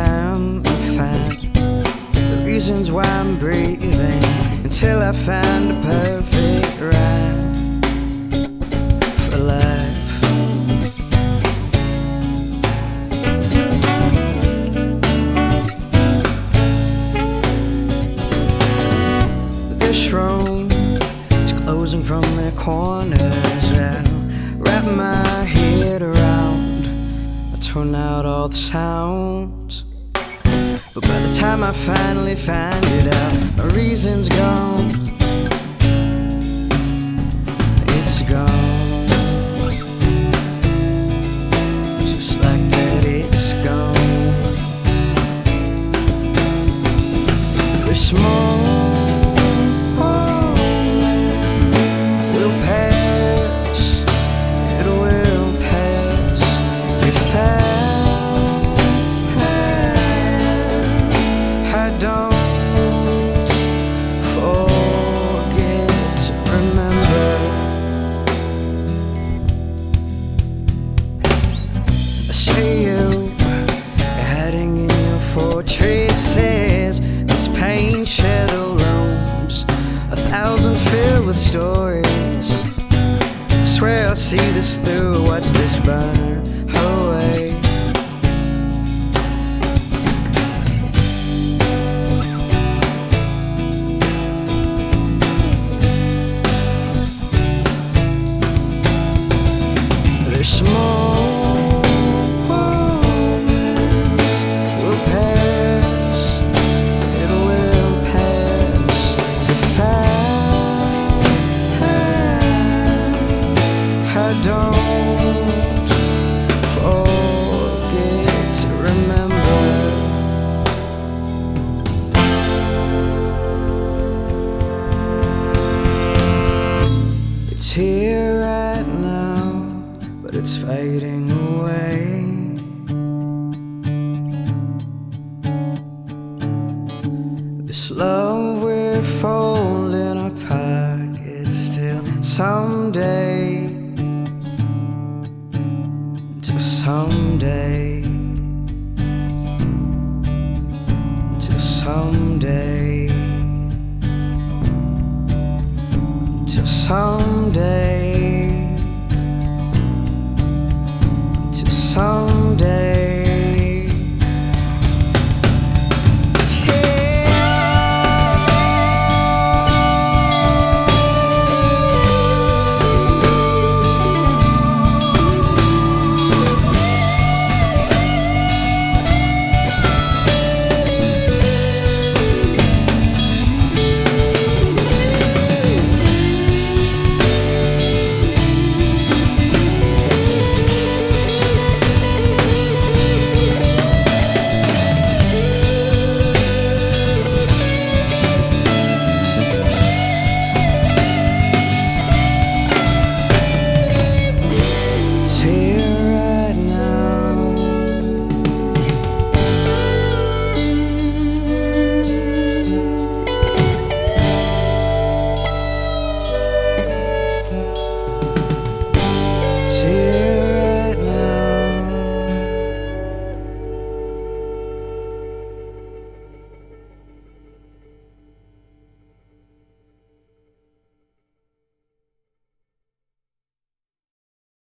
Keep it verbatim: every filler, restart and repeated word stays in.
time I find the reasons why I'm breathing, until I find the perfect rhyme for life. This room is closing from their corners. I wrap my head around, I tune out all the sounds. But by the time I finally find it out, my reason's gone. It's gone. Just like that, it's gone. This moment will pass. It will pass. If I don't forget to remember. I see you hiding in your fortresses. This pain shadow looms, a thousand filled with stories. I swear I'll see this through, watch this burn away. This moment will pass, it will pass. If I, I don't forget to remember. It's here right now, but it's fading away. This love we're folding our pockets still. Someday, till someday, till someday, till someday. Someday